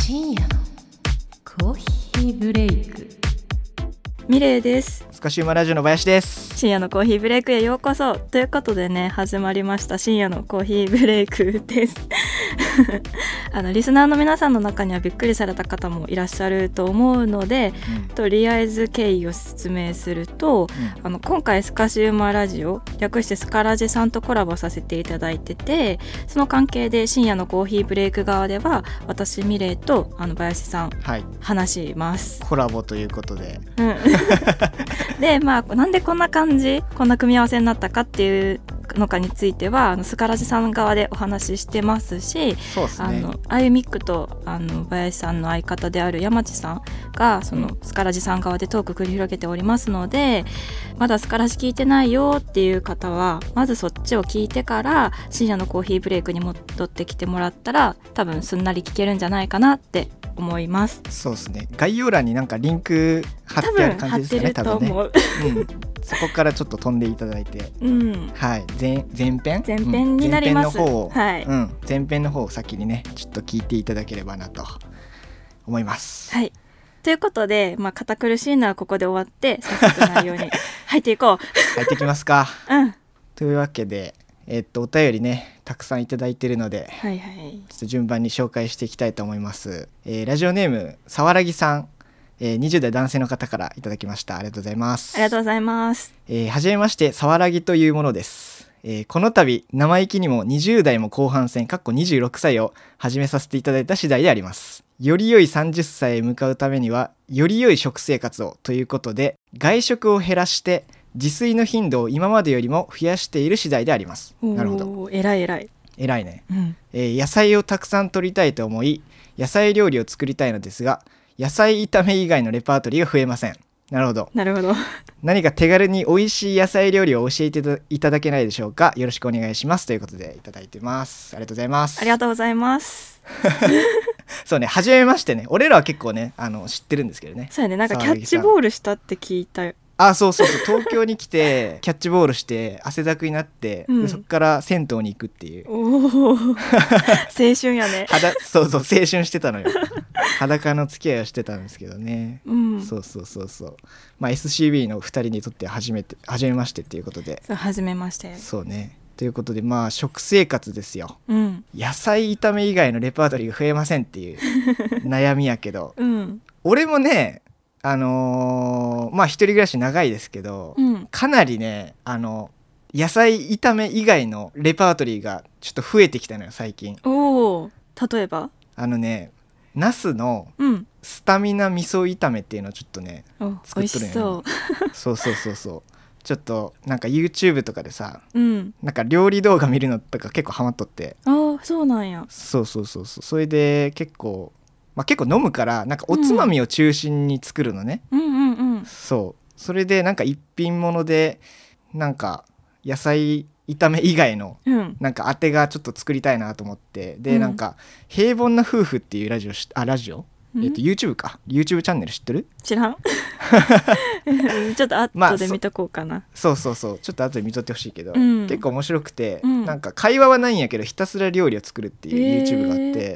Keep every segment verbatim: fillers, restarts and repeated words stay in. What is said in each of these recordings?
深夜のコーヒーブレイク。 ミレイです。 スカシウマラジオの林です。 深夜のコーヒーブレイクへようこそということでね、始まりました深夜のコーヒーブレイクですあのリスナーの皆さんの中にはびっくりされた方もいらっしゃると思うので、うん、とりあえず経緯を説明すると、うん、あの今回スカシウマラジオ略してスカラジさんとコラボさせていただいてて、その関係で深夜のコーヒーブレイク側では私ミレイとあの林さん、はい、話します。 コラボということで、 うんでまあなんでこんな感じこんな組み合わせになったかっていうのかについてはあのスカラジさん側でお話ししてますし、 そうですね、 あのアイミックとあの林さんの相方である山地さんがそのスカラジさん側でトーク繰り広げておりますので、まだスカラジ聞いてないよっていう方はまずそっちを聞いてから深夜のコーヒーブレイクに戻ってきてもらったら多分すんなり聞けるんじゃないかなって思います。 そうですね、概要欄になんかリンク貼ってある感じですかね。 多分貼ってると思う、 うん、そこからちょっと飛んでいただいて、 うん、 はい、前, 前編前編になります、 うん、前編の方を、 はいうん、前編の方を先にねちょっと聞いていただければなと思います。 はい、ということで、まあ、堅苦しいのはここで終わって早速内容に入っていこう入っていきますか、 うん、 というわけでえっとお便りねたくさんいただいているので、 はいはい、 ちょっと順番に紹介していきたいと思います。えー、ラジオネームさわらぎさん、えー、にじゅう代男性の方からいただきました。ありがとうございます。 ありがとうございます。 えー、はじめまして、さわらぎというものです。えー、この度生意気にもにじゅう代も後半戦かっこにじゅうろくさいを始めさせていただいた次第であります。より良いさんじゅっさいへ向かうためにはより良い食生活をということで、外食を減らして自炊の頻度を今までよりも増やしている次第であります。なるほど、 えらいえらいえらいね、 うんえー、野菜をたくさん摂りたいと思い野菜料理を作りたいのですが、野菜炒め以外のレパートリーが増えません。なるほどなるほど何か手軽に美味しい野菜料理を教えていただけないでしょうか。よろしくお願いしますということでいただいてます。ありがとうございます。 ありがとうございますそうね、初めましてね。俺らは結構ねあの知ってるんですけどね。 そうやね、なんかキャッチボールしたって聞いたよ。 あ、そうそうそう、東京に来てキャッチボールして汗だくになって、うん、でそこから銭湯に行くっていう。 お青春やねそうそう、青春してたのよ裸の付き合いをしてたんですけどね、 うん、 そうそうそうそう、まあ、エスシービー のふたりにとって初めて初めましてっていうことで。 そう、初めまして。 そうね、ということでまあ食生活ですよ、 うん、 野菜炒め以外のレパートリーが増えませんっていう悩みやけど、 うん、 俺もねあのー、まあ一人暮らし長いですけど、 うん、 かなりねあの野菜炒め以外のレパートリーがちょっと増えてきたのよ最近。 おー、例えばあのねナスのスタミナ味噌炒めっていうのをちょっとね、 うん、 作っとるんよ、ね、 そうそうそうそうそうちょっとなんか YouTube とかでさ、 うん、 なんか料理動画見るのとか結構ハマっとって。 ああ、そうなんや。 そうそうそうそう、それで結構まあ、結構飲むからなんかおつまみを中心に作るのね、 うんうんうんうん、 そうそれでなんか一品物でなんか野菜炒め以外のなんか当てがちょっと作りたいなと思って、で、うん、なんか平凡な夫婦っていうラジオしあラジオ、えっと YouTube か YouTube チャンネル知ってる？ 知らんちょっと後で見とこうかな、まあ、 そ, そうそうそうちょっと後で見とってほしいけど、うん、結構面白くて、うん、なんか会話はないんやけどひたすら料理を作るっていう YouTube があって、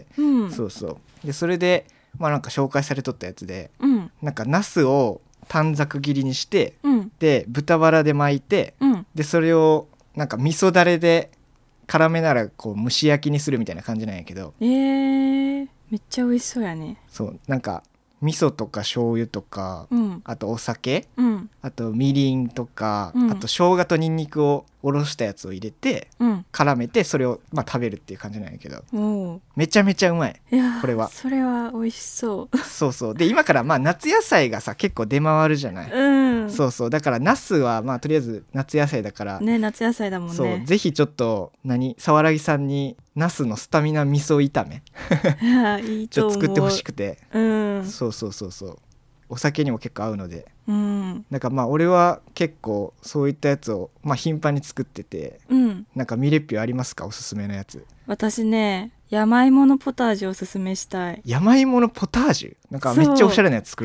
えーうん、そうそうでそれでまあなんか紹介されとったやつで、うん、なんかナスを短冊切りにして、うん、で豚バラで巻いて、うん、でそれをなんか味噌だれで辛めならこう蒸し焼きにするみたいな感じなんやけど、 えー、めっちゃ美味しそうやね。 そうなんか味噌とか醤油とか、うん、あとお酒、うん、あとみりんとか、うん、あと生姜とニンニクをおろしたやつを入れて、うん、絡めてそれをまあ食べるっていう感じなんやけど、めちゃめちゃうまい。 いやこれはそれは美味しそうそうそうで今からまあ夏野菜がさ結構出回るじゃない、うん、そうそうだからナスはまあとりあえず夏野菜だからね、夏野菜だもんね。 そうぜひちょっと何さわらぎさんにナスのスタミナ味噌炒めいいと思う、 ちょっと作ってほしくて、 うん、 そうそうそうそうお酒にも結構合うので、 うん、 なんかまあ俺は結構そういったやつをまあ頻繁に作ってて、うん、なんかミレッピュありますかおすすめのやつ。 私ね山芋のポタージュをおすすめしたい。 山芋のポタージュなんかめっちゃおしゃれなやつ作るな。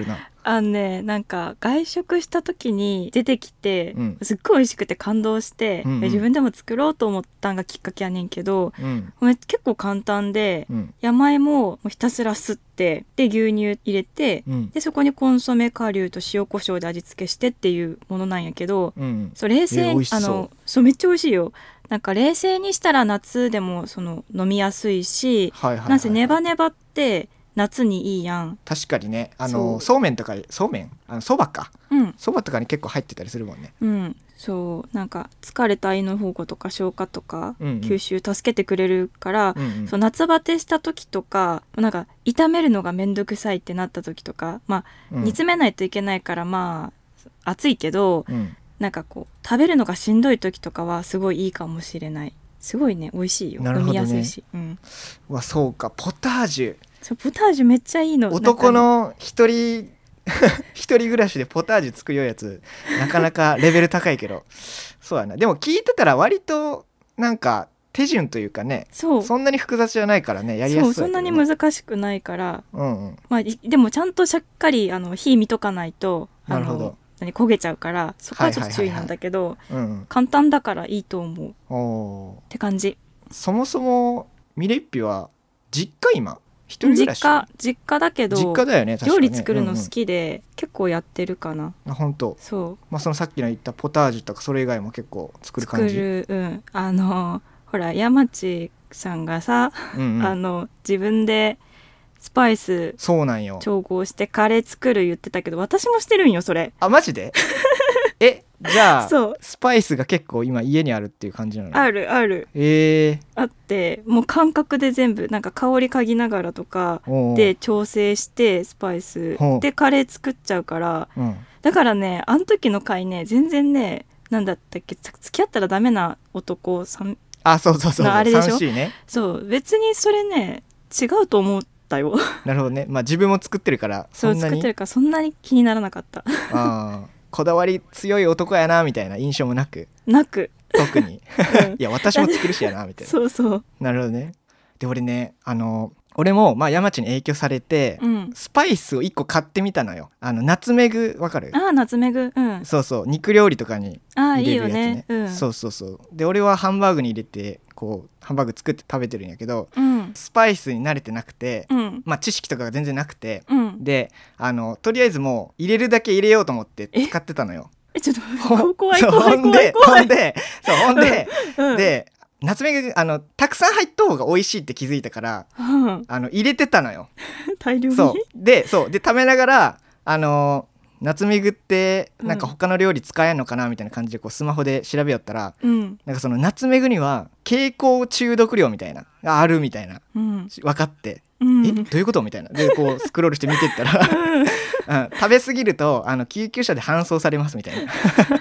あのねなんか外食した時に出てきて、 うん、 すっごい美味しくて感動して、 うんうん、 自分でも作ろうと思ったんがきっかけやねんけど、 うん、 結構簡単で、 うん、 山芋をもうひたすらすってで牛乳入れて、うん、でそこにコンソメ顆粒と塩コショウで味付けしてっていうものなんやけど、うん、そう冷静に、えー、あのそうめっちゃ美味しいよ。なんか冷静にしたら夏でもその飲みやすいし、はいはいはいはい、なんせネバネバって夏にいいやん。 確かにね、あのそうめんとかそうめんあのそばか、そば、うん、とかに結構入ってたりするもんね。 うん、そうなんか疲れた胃の保護とか消化とか、うんうん、吸収助けてくれるから、うんうん、そう夏バテした時とかなんか炒めるのがめんどくさいってなった時とか、まあ、うん、煮詰めないといけないからまあ暑いけど、うん、なんかこう食べるのがしんどい時とかはすごいいいかもしれない。すごいね美味しいよ、ね、飲みやすいし、うん、 うわそうかポタージュそうポタージュめっちゃいいの。 男の一人一人暮らしでポタージュ作るようやつなかなかレベル高いけどそうやな。でも聞いてたら割となんか手順というかね、そうそんなに複雑じゃないからねやりやすそうやけど、ね、 そうそんなに難しくないから、 うんうん、 まあ、でもちゃんとしっかりあの火見とかないとなるほど何焦げちゃうからそこはちょっと注意なんだけど、簡単だからいいと思うおって感じ。 そもそもミレッピは実家今一人暮らし？ 実家実家だけど実家だよね、確かにね、 料理作るの好きで、うんうん、結構やってるかな。 あ本当。 そう、 まあ、そのさっきの言ったポタージュとかそれ以外も結構作る感じ。 作る、うん、あのほら山地さんがさ、うんうん、あの自分でスパイスそうなんよ調合してカレー作る言ってたけど私もしてるんよそれ。 あマジでえじゃあそうスパイスが結構今家にあるっていう感じなの？ あるある、 えー、 あってもう感覚で全部なんか香り嗅ぎながらとかで調整してスパイスでカレー作っちゃうから、うん、だからねあの時の回ね全然ねなんだったっけ付き合ったらダメな男さんあそうそうそうそうあれでしょ。 ね、 そう別にそれね違うと思ったよなるほどね。まあ自分も作ってるからそんなにそう作ってるからそんなに気にならなかったあこだわり強い男やなみたいな印象もなくなく特に、うん、いや私も作るしやなみたいなそうそうなるほどね。で俺ねあの俺もまあ山地に影響されて、うん、スパイスをいっこ買ってみたのよ。あのナツメグわかる？ あナツメグ、うん、 そうそう肉料理とかに入れるやつね。あいいよね、うん、そうそうそうで俺はハンバーグに入れてこうハンバーグ作って食べてるんやけど、うん、スパイスに慣れてなくて、うん、まあ知識とかが全然なくて、うん、であのとりあえずもう入れるだけ入れようと思って使ってたのよ。 えちょっと怖い怖い怖い怖いほんでそうほんで、うん、でナツメグあのたくさん入った方が美味しいって気づいたから、うん、あの入れてたのよ大量に。 そうでそうで食べながらあのナツメグってなんか他の料理使えんのかなみたいな感じでこうスマホで調べよったら、うん、なんかそのナツメグには蛍光中毒量みたいながあるみたいな、うん、分かって、うん、えどういうことみたいなでこうスクロールして見てったら、うんうん、食べ過ぎるとあの救急車で搬送されますみたいな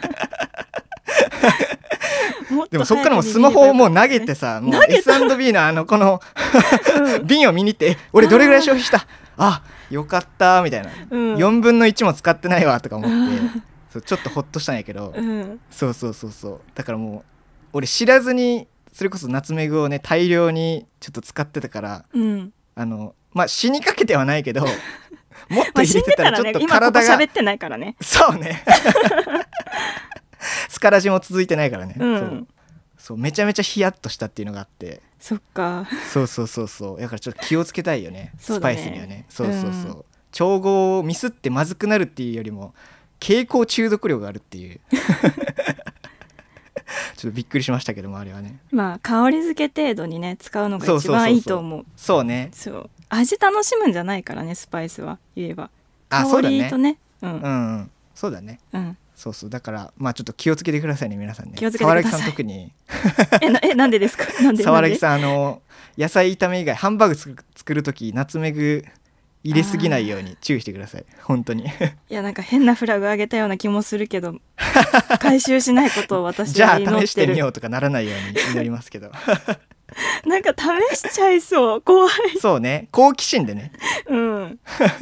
でもそっからもうスマホをもう投げてさもう エスアンドビー のあのこの瓶を見に行って俺どれぐらい消費したあよかったみたいな、うん、よんぶんのいちも使ってないわとか思ってそうちょっとホッとしたんやけど、うん、そうそうそうそうだからもう俺知らずにそれこそナツメグをね大量にちょっと使ってたから、うん、あのまあ死にかけてはないけどもっと入れてたらちょっと体が、まあ、死んでたらね、今ここ喋ってないからねそうねスカラジも続いてないからね、うん、そうそうめちゃめちゃヒヤッとしたっていうのがあってそっかそうそうそうそうだからちょっと気をつけたいよねスパイスにはねそうそうそう、うん、調合をミスってまずくなるっていうよりも蛍光中毒量があるっていうちょっとびっくりしましたけどもあれはねまあ香り付け程度にね使うのが一番いいと思う。 そうねそう味楽しむんじゃないからねスパイスは言えば香りとねうん、うんうん、そうだねうんそうそうだからまあちょっと気をつけてくださいね皆さんね。 気をつけてください。 沢良さん特にえなえなんでですか。なんで沢良さんあの野菜炒め以外ハンバーグ作るときナツメグ入れすぎないように注意してください本当にいやなんか変なフラグ上げたような気もするけど回収しないことを私は祈ってる。 じゃあ試してみようとかならないように祈りますけどなんか試しちゃいそう怖い。 そうね好奇心でねうん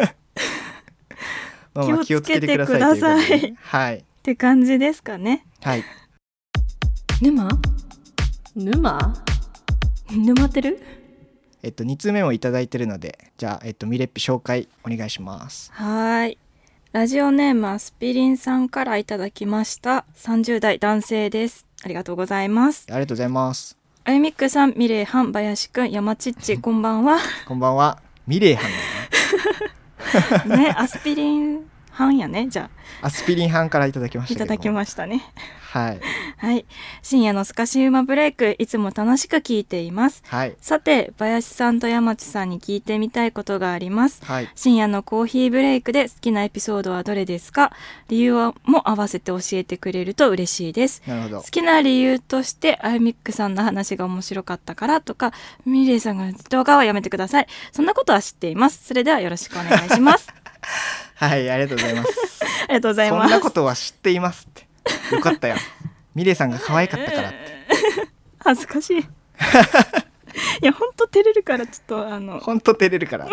まあまあ気をつけてくださいということで、はい、 って感じですかね。 はい。 沼沼沼ってる？ えっとに通目もいただいてるので、じゃあえっとミレッピ紹介お願いします。 はい。 ラジオネームアスピリンさんからいただきました。さんじゅう代男性です。ありがとうございます。 ありがとうございます。 あゆみっくさん、ミレイハン、林くん、山ちっち、こんばんは。 こんばんは。ミレイハンだね。ね、アスピリンハンやね。じゃあアスピリンハンからいただきましたけども。 いただきましたね。 はい、 はい、深夜のスカシウマブレイク、いつも楽しく聞いています、 はい、 さて林さんと山地さんに聞いてみたいことがあります、 はい、 深夜のコーヒーブレイクで好きなエピソードはどれですか？理由はも合わせて教えてくれると嬉しいです。 なるほど。 好きな理由としてアイミックさんの話が面白かったからとか、ミレイさんが動画はやめてください、そんなことは知っています。それではよろしくお願いしますはい、ありがとうございますありがとうございます。 そんなことは知っていますってよかったよミレイさんが可愛かったからって恥ずかしいいやほんと照れるから、ちょっとあのほんと照れるから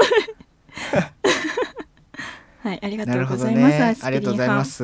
はい、ありがとうございます。 ね、ありがとうございます。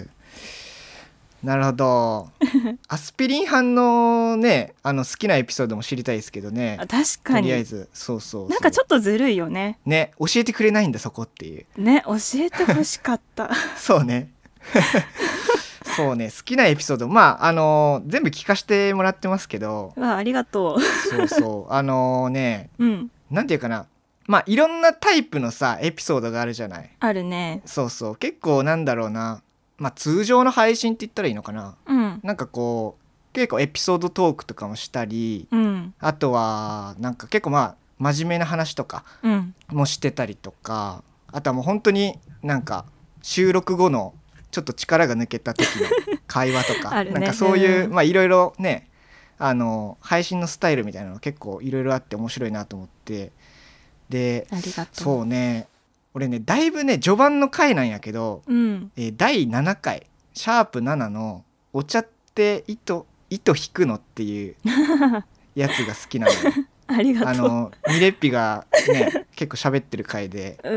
なるほどアスピリン班のね、あの好きなエピソードも知りたいですけどね。 あ、確かに。 とりあえずそうそうそう、 なんかちょっとずるいよね。 ね、教えてくれないんだそこっていうね、教えてほしかったそうねそうね、好きなエピソード、まああのー、全部聞かせてもらってますけど、 わあ、ありがとうそうそうあのね、 うん、 なんていうかな、まあいろんなタイプのさエピソードがあるじゃない。 あるね。 そうそう、結構なんだろうな、まあ通常の配信って言ったらいいのかな、 うん、 なんかこう結構エピソードトークとかもしたり、 うん、 あとはなんか結構まあ真面目な話とかもしてたりとか、うん、あとはもう本当になんか収録後のちょっと力が抜けた時の会話とかね、なんかそういう、まあいろいろね、あの配信のスタイルみたいなの結構いろいろあって面白いなと思って、で、 ありがとう。 そうね、俺ねだいぶね序盤の回なんやけど、 うん、 えー、だいななかいシャープななのお茶って糸糸引くのっていうやつが好きなのよありがとう。 あのミレッピがね結構喋ってる回で、 うん、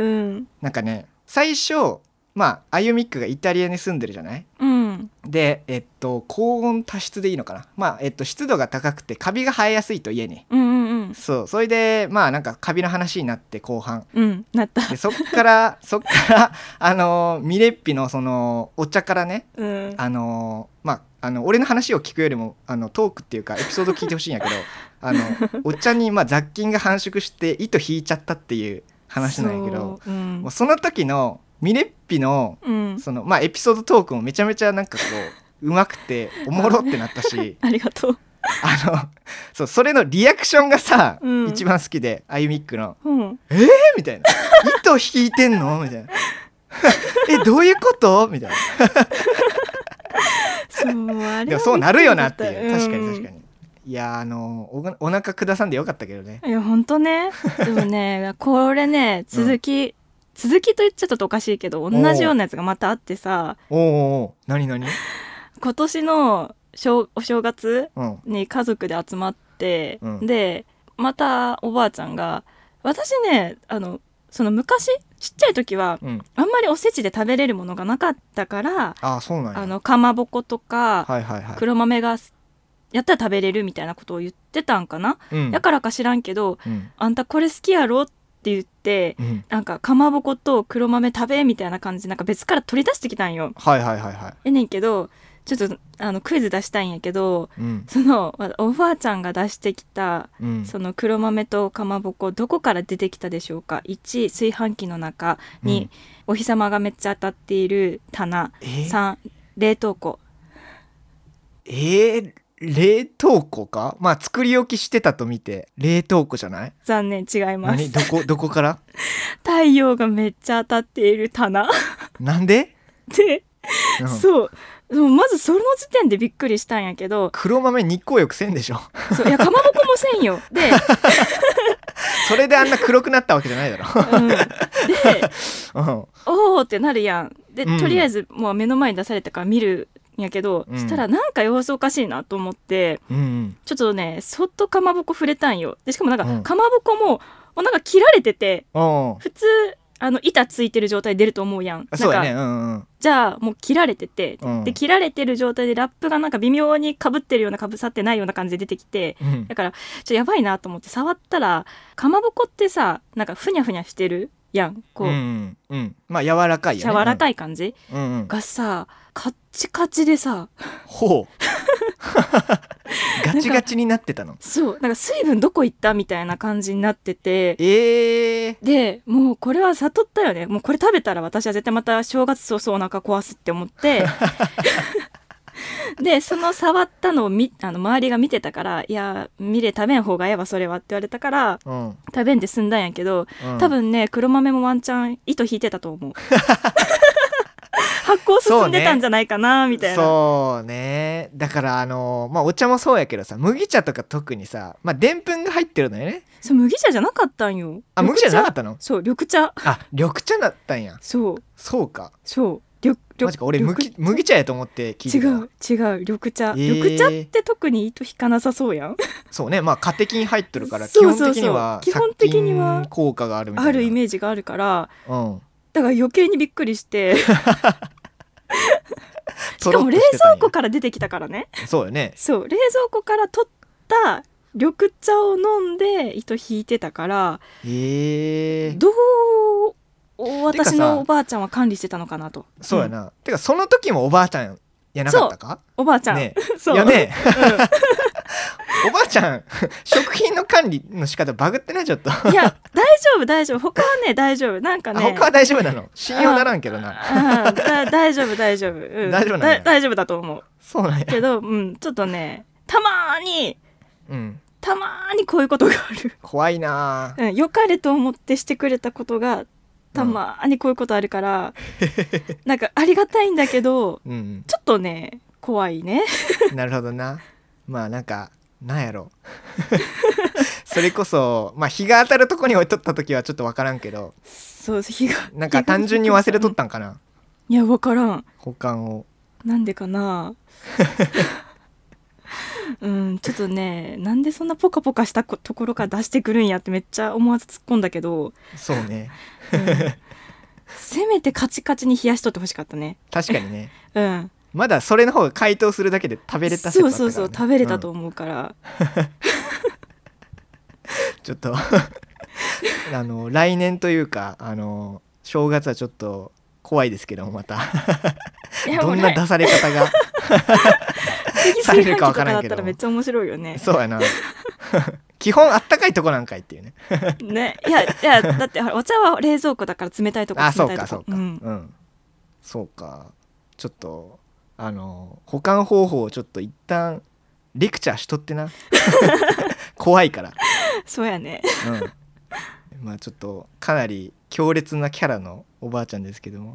なんかね最初まあアユミックがイタリアに住んでるじゃない、 うん、 でえっと高温多湿でいいのかな、まあえっと湿度が高くてカビが生えやすいと家に、 うんうんうん、 そうそれでまあなんかカビの話になって後半、 うん、なったでそっからそっからあのミレッピのそのお茶からね、 うん、 あのまああの俺の話を聞くよりもあのトークっていうかエピソード聞いてほしいんやけどあのお茶にまあ雑菌が繁殖して糸引いちゃったっていう話なんやけど、 そう、うん、 もうその時のミレッピの、うん、そのまあエピソードトークもめちゃめちゃなんかこううまくておもろってなったしありがとう。 あのそうそれのリアクションがさ、うん、一番好きでアユミックの、うん、えーみたいな糸引いてんのみたいなえどういうことみたいなそうあれでもそうなるよなっていう、確かに確かに、いやあの お, お腹下さんでよかったけどね。 いやほんとね、でもねこれね続き、うん、続きと言っちゃったとおかしいけど同じようなやつがまたあってさ、 おおお何何今年の正お正月に家族で集まって、うん、でまたおばあちゃんが、私ねあのその昔ちっちゃい時は、うん、あんまりおせちで食べれるものがなかったから、 あそうなんや、 あのかまぼことか、 はいはいはい、 黒豆がやったら食べれるみたいなことを言ってたんかな、うん、だからか知らんけど、うん、あんたこれ好きやろって言って、うん、なんかかまぼこと黒豆食べみたいな感じでなんか別から取り出してきたんよ。 はいはいはいはい。 えねんけどちょっとあのクイズ出したいんやけど、うん、そのおばあちゃんが出してきた、うん、その黒豆とかまぼこどこから出てきたでしょうか。いち炊飯器の中、に、うん、お日様がめっちゃ当たっている棚、えー、さん冷凍庫。 えー、冷凍庫か。まあ作り置きしてたと見て冷凍庫じゃない。 残念違います。 何どこどこから太陽がめっちゃ当たっている棚なんでで、うん、そうまずその時点でびっくりしたんやけど、黒豆日光浴せんでしょ。 そういやかまぼこもせんよ。でそれであんな黒くなったわけじゃないだろ、うん、で、 うん、おーってなるやん。で、うん、とりあえずもう目の前に出されたから見るんやけど、うん、したらなんか様子おかしいなと思って、うん、ちょっとねそっとかまぼこ触れたんよ。でしかもなんか、うん、かまぼこももうなんか切られてて、普通あの板ついてる状態で出ると思うやん。 そうやね、うんうん、 じゃあもう切られてて、うん、で切られてる状態でラップがなんか微妙にかぶってるようなかぶさってないような感じで出てきて、うん、だからちょっとやばいなと思って触ったら、かまぼこってさなんかふにゃふにゃしてるやんこう、 うんうん、まあ柔らかいよね、 柔らかい感じ、 うんうんうん、 がさカッチカチでさほうガチガチになってたの。 そうなんか水分どこ行ったみたいな感じになってて、 えー、 でもうこれは悟ったよね。もうこれ食べたら私は絶対また正月早々お腹壊すって思ってでその触ったのをみあの周りが見てたから、いや見れ食べん方がええわそれはって言われたから、うん、食べんで済んだんやけど、うん、多分ね黒豆もワンチャン糸引いてたと思う発酵進んでたんじゃないかなみたいな。 そうね、だからあのー、まあお茶もそうやけどさ、麦茶とか特にさ、まあでんぷんが入ってるのよね。 そう麦茶じゃなかったんよ。 あ、麦茶じゃなかったの？ そう緑茶。 あ、緑茶だったんや。 そうそうか。 そうマジか、俺 麦, 麦茶やと思って聞いてた。 違う違う緑茶、 えー、 緑茶って特に糸引かなさそうやんそうね、まあカテキン入ってるから基本的には殺菌効果があるみたいな、 あるイメージがあるから、 うん、 だから余計にびっくりしてしかも冷蔵庫から出てきたからね。 そうよね。 そう冷蔵庫から取った緑茶を飲んで糸引いてたから、 えー、 どう私のおばあちゃんは管理してたのかなと。 そうやな、うん、てかその時もおばあちゃんやなかったか。 おばあちゃん、 ね、 そういやね、うん、おばあちゃん食品の管理の仕方バグってないちょっといや大丈夫大丈夫、他はね大丈夫、なんかね他は大丈夫なの、信用ならんけどな。 ああだ大丈夫大丈夫、うん、 大丈夫なんや。 大丈夫だと思う。 そうなんやけど、うん、ちょっとねたまーに、うん、たまーにこういうことがある。 怖いな、 うん、良かれと思ってしてくれたことがたまーにこういうことあるから、うん、なんかありがたいんだけど、うん、ちょっとね怖いねなるほどな。まあなんかなんやろそれこそまあ日が当たるとこに置いとった時はちょっと分からんけど、 そう日がなんか単純に忘れとったんかな。 いや分からん、 保管をなんでかなうんちょっとねなんでそんなポカポカしたところから出してくるんやってめっちゃ思わず突っ込んだけど、 そうね、 うん、せめてカチカチに冷やしとってほしかったね。 確かにねうんまだそれの方が解凍するだけで食べれた説あったからね。 そうそうそう食べれたと思うから、うん、 ちょっとあの来年というかあの正月はちょっと怖いですけどまたどんな出され方がされるか分からんけど、 次炊飯器とかだったらめっちゃ面白いよね。 そうやな基本あったかいとこなんかいっていうねねいやいやだってお茶は冷蔵庫だから冷たいとこ冷たいとこ。 あそうかそうか、 うん、 うん、そうか。ちょっとあの保管方法をちょっと一旦レクチャーしとってな怖いから。 そうやね、 うん、まあちょっとかなり強烈なキャラのおばあちゃんですけども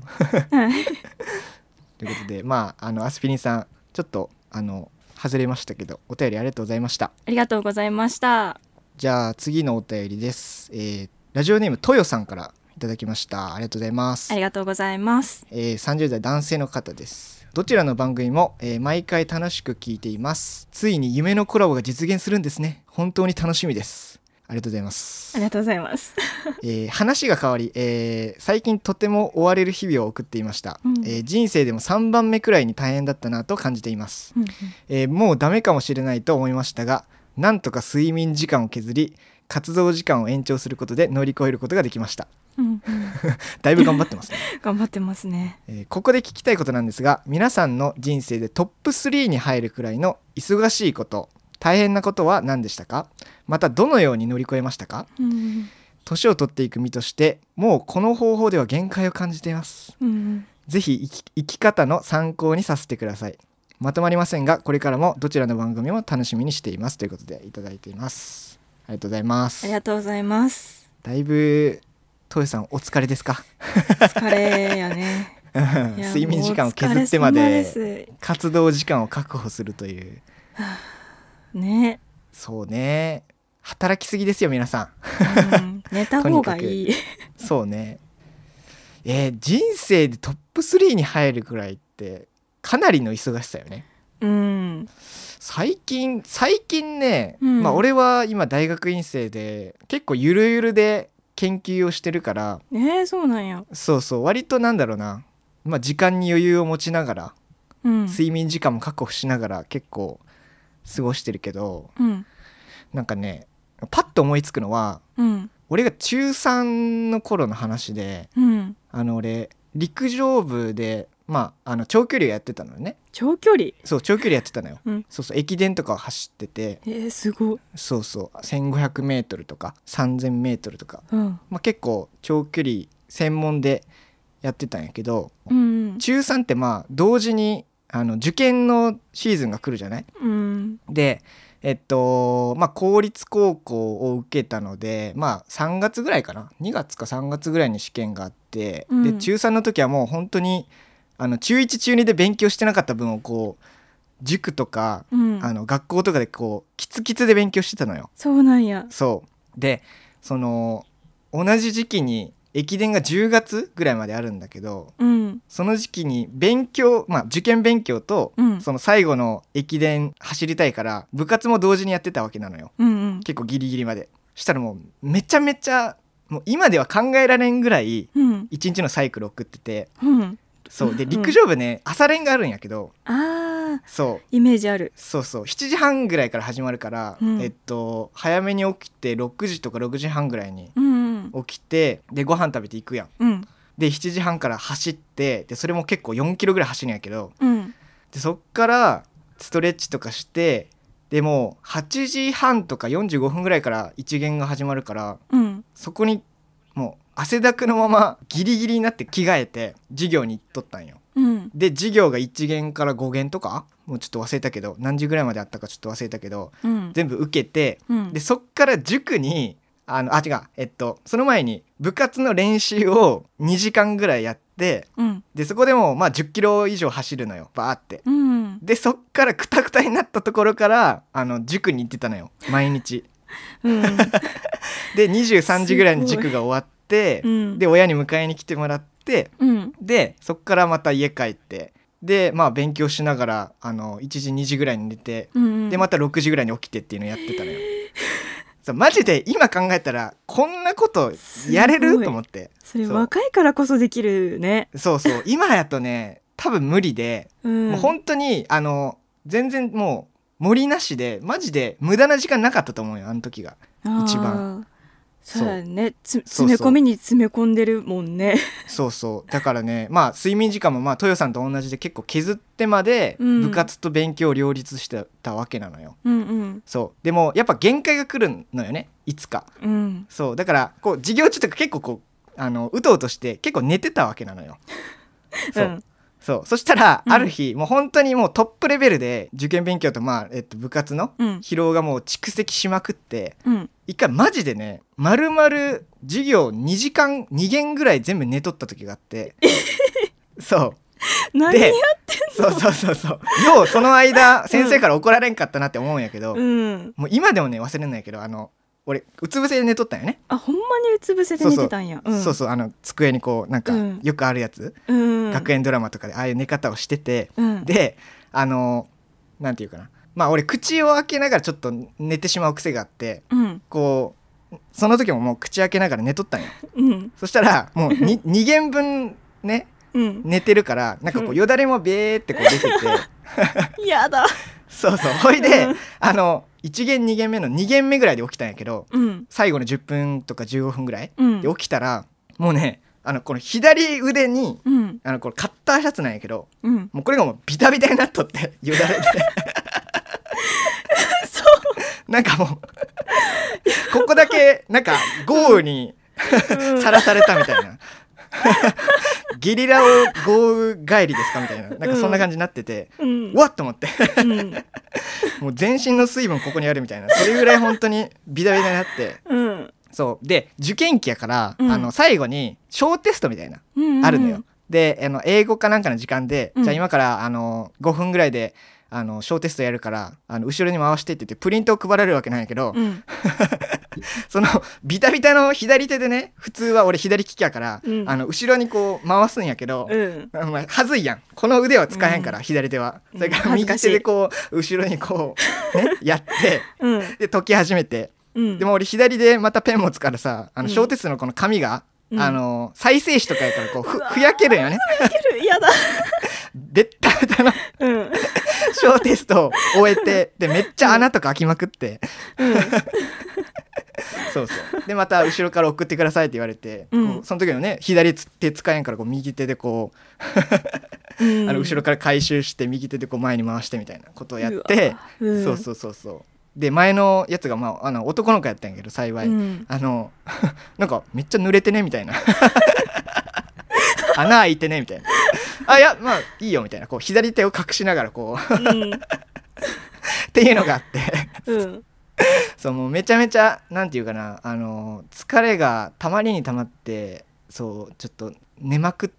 ということでまああのアスピリンさんちょっとあの外れましたけどお便りありがとうございました。 ありがとうございました。 じゃあ次のお便りです、えー、ラジオネームトヨさんからいただきました。ありがとうございます。 ありがとうございます、 えー、さんじゅう代男性の方です。どちらの番組も、えー、毎回楽しく聞いています。ついに夢のコラボが実現するんですね。本当に楽しみです。ありがとうございます。 ありがとうございます、 えー、話が変わり、えー、最近とても追われる日々を送っていました、うんえー、人生でもさんばんめくらいに大変だったなと感じています、うんうんえー、もうダメかもしれないと思いましたが、なんとか睡眠時間を削り活動時間を延長することで乗り越えることができました、うんうん、だいぶ頑張ってますね頑張ってますね、 えー、ここで聞きたいことなんですが、皆さんの人生でトップスリーに入るくらいの忙しいこと、大変なことは何でしたか？またどのように乗り越えましたか？うん、年を取っていく身としてもうこの方法では限界を感じています、うん、ぜひ生き、生き方の参考にさせてください。まとまりませんがこれからもどちらの番組も楽しみにしていますということでいただいています。ありがとうございます。 ありがとうございます。 だいぶトヨさんお疲れですか？ 疲れやね睡眠時間を削ってまで活動時間を確保するというね。 そうね、働きすぎですよ皆さん、うん、寝た方がいいそうね、えー、人生でトップスリーに入るくらいってかなりの忙しさよね。うん、最近最近ね、うんまあ、俺は今大学院生で結構ゆるゆるで研究をしてるから、 えー、そうなんや。 そうそう割となんだろうな、まあ、時間に余裕を持ちながら、うん、睡眠時間も確保しながら結構過ごしてるけど、うん、なんかねパッと思いつくのは、うん、 俺が中さんの頃の話で、うん、あの俺陸上部でまあ、あの長距離をやってたのね。 長距離？ そう長距離やってたのよ、うん、そうそう駅伝とかを走ってて、 えー、すごい。 そうそうせんごひゃくメートルとかさんぜんメートルとか、うんまあ、結構長距離専門でやってたんやけど、うん、中さんってまあ同時にあの受験のシーズンが来るじゃない、うん、でえっとまあ公立高校を受けたのでまあさんがつぐらいかなにがつかさんがつぐらいに試験があって、うん、で中さんの時はもう本当にあの中いち中にで勉強してなかった分をこう塾とか、うん、あの学校とかでこうキツキツで勉強してたのよ。 そうなんや。 そうでその同じ時期に駅伝がじゅうがつぐらいまであるんだけど、うん、その時期に勉強、まあ、受験勉強と、うん、その最後の駅伝走りたいから部活も同時にやってたわけなのよ、うんうん、結構ギリギリまで。したらもうめちゃめちゃもう今では考えられんぐらい一日のサイクル送ってて、うんそうで陸上部ね、うん、朝練があるんやけど、 ああそうイメージある。 そうそうしちじはんぐらいから始まるから、うん、えっと早めに起きてろくじとかろくじはんぐらいに起きて、うんうん、でご飯食べて行くやん、うん、でしちじはんから走ってでそれも結構よんキロぐらい走るんやけど、うん、でそっからストレッチとかしてでもうはちじはんとかよんじゅうごふんぐらいから一限が始まるから、うん、そこにもう汗だくのままギリギリになって着替えて授業に行っとったんよ、うん、で授業がいち限からご限とかもうちょっと忘れたけど何時ぐらいまであったかちょっと忘れたけど、うん、全部受けて、うん、でそっから塾にあのあ違うえっとその前に部活の練習をにじかんぐらいやって、うん、でそこでもまあじゅっキロ以上走るのよバーって、うん、でそっからクタクタになったところからあの塾に行ってたのよ毎日、うん、でにじゅうさんじぐらいに塾が終わって、うん、で親に迎えに来てもらって、うん、でそっからまた家帰ってでまあ勉強しながらあのいちじにじぐらいに寝て、うんうん、でまたろくじぐらいに起きてっていうのやってたのよそうマジで今考えたらこんなことやれると思って。 それ若いからこそできるね。 そうそう今やとね多分無理で、うん、もう本当にあの全然もう森なしでマジで無駄な時間なかったと思うよあの時が一番。 そうだねつ詰め込みに詰め込んでるもんね。 そうそうだからねまあ睡眠時間もまあ豊さんと同じで結構削ってまで部活と勉強を両立してたわけなのよ、うんうん、そうでもやっぱ限界が来るのよねいつか、うん、そうだからこう授業中とか結構こうあのうとうとして結構寝てたわけなのよそう、うんそうそしたらある日、うん、もう本当にもうトップレベルで受験勉強と、まあえっと、部活の疲労がもう蓄積しまくって、うん、一回マジでね丸々授業にじかんに限ぐらい全部寝とった時があってそう何やってんの。 そうそうそうそうようその間先生から怒られんかったなって思うんやけど、うん、もう今でもね忘れないけどあの俺うつ伏せで寝とったんよね。 あほんまにうつ伏せで寝てたんや。 そうそう、うん、そうそうあの机にこうなんか、うん、よくあるやつ、うん、学園ドラマとかでああいう寝方をしてて、うん、であのなんていうかなまあ俺口を開けながらちょっと寝てしまう癖があって、うん、こうその時ももう口開けながら寝とったんよ、うん、そしたらもう に, に限分ね、うん、寝てるからなんかこうよだれもベーってこう出ててやだそうそうほいで、うん、あのいち限に限目のに限目ぐらいで起きたんやけど、うん、最後のじゅっぷんとかじゅうごふんぐらいで起きたら、うん、もうねあのこの左腕に、うん、あのこれカッターシャツなんやけど、うん、もうこれがもうビタビタになっとってよだれでそうなんかもうここだけなんか豪雨にさらされたみたいなゲリラを豪雨帰りですかみたいななんかそんな感じになってて、うん、わっと思って、うん、もう全身の水分ここにあるみたいなそれぐらい本当にビタビタになって、うん、そうで受験期やから、うん、あの最後に小テストみたいな、うんうんうん、あるのよ。であの英語かなんかの時間で、うん、じゃあ今からあのごふんぐらいであの小テストやるからあの後ろに回してって言ってプリントを配られるわけなんやけど、うん、そのビタビタの左手でね普通は俺左利きやから、うん、あの後ろにこう回すんやけど、うん、まあ、はずいやんこの腕は使えんから、うん、左手はそれから右手でこう後ろにこう、ね、やって、うん、で解き始めて、うん、でも俺左でまたペン持つからさあの小テストのこの紙が、うん、あの再生紙とかやからこう ふ, ふやけるんよねふやけるやだベッタベタの、うん小テストを終えてでめっちゃ穴とか開きまくって、うん、 そうそうでまた後ろから送ってくださいって言われて、うん、こうその時のね左手使えんからこう右手でこう、うん、あの後ろから回収して右手でこう前に回してみたいなことをやって、うん、そうそうそうそうで前のやつが、まあ、あの男の子やったんやけど幸い、うん、あのなんかめっちゃ濡れてねみたいな穴開いてねみたいなあいやまあいいよみたいなこう左手を隠しながらこう、うん、っていうのがあって、うんそうもうめちゃめちゃなんていうかなあの疲れがたまりにたまってそうちょっと寝まくって、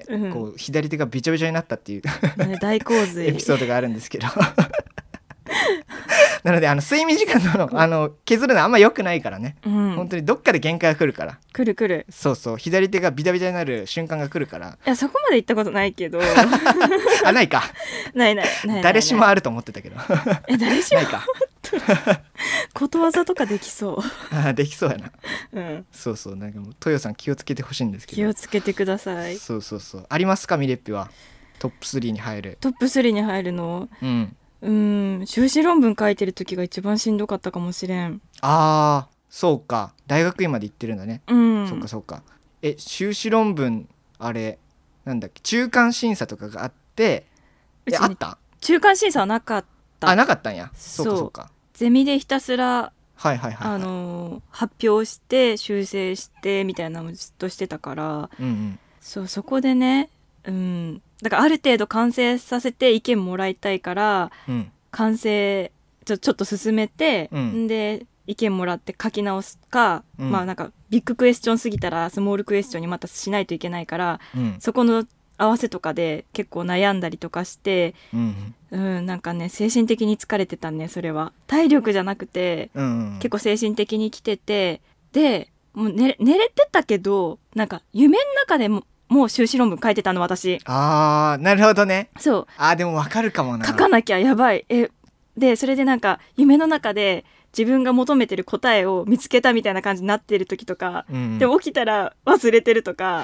うん、こう左手がびちゃびちゃになったっていう、 ね、大洪水エピソードがあるんですけどなのであの睡眠時間 の, あの削るのはあんま良くないからね、うん、本当にどっかで限界が来るから来る来るそうそう左手がビタビタになる瞬間が来るからいやそこまで行ったことないけどあないかないないないない誰しもあると思ってたけどえ誰しもないかことわざとかできそうあできそうやな、 うん、 そうそうなんかもう豊さん気をつけてほしいんですけど気をつけてくださいそうそうそうありますかミレッピはトップスリーに入るトップスリーに入るのうんうん修士論文書いてる時が一番しんどかったかもしれんあーそうか大学院まで行ってるんだね、 うん、 そうかそうかえ修士論文あれなんだっけ中間審査とかがあってえあった中間審査はなかったあなかったんやそうかそうかゼミでひたすら、 はいはいはいはい、 あのー、発表して修正してみたいなのとしてたから、 うんうん、 そうそこでね、うん、だからある程度完成させて意見もらいたいから、 うん、 完成ちょ、ちょっと進めて、うん、で意見もらって書き直すか、うん、まあなんかビッグクエスチョンすぎたらスモールクエスチョンにまたしないといけないから、うん、そこの合わせとかで結構悩んだりとかして、うんうん、なんかね精神的に疲れてたねそれは体力じゃなくて、うんうん、結構精神的に来ててでもう寝、寝れてたけどなんか夢の中でももう修士論文書いてたの私あーなるほどねそうあでもわかるかもな書かなきゃやばいえでそれでなんか夢の中で自分が求めてる答えを見つけたみたいな感じになってる時とか、うん、でも起きたら忘れてるとか